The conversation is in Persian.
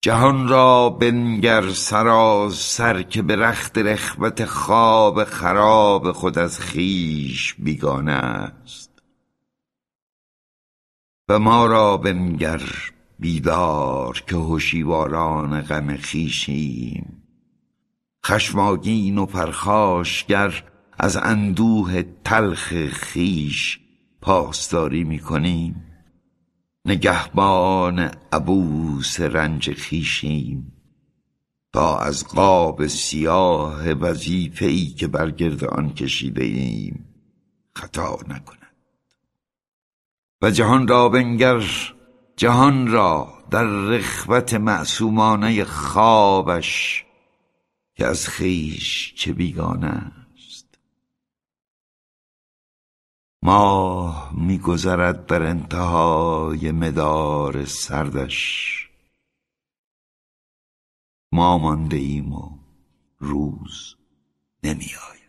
جهان را بنگر سراسر که به رخت رخوت خواب خراب خود از خویش بیگانه است. و ما را بنگر بیدار که هوشیواران غم خویشیم، خشمگین و پرخاشگر از اندوه تلخ خویش پاسداری می‌کنیم. نگهبان عبوس رنج خویشیم تا از قاب سیاه وظیفه‌ای که بر گرد آن کشیده ایم خطا نکند. و جهان را بنگر، جهان را در رخوت معصومانه خوابش که از خویش چه بیگانه است. ماه می‌گذرد بر انتهای مدار سردش، ما مانده ایم و روز نمی‌آید.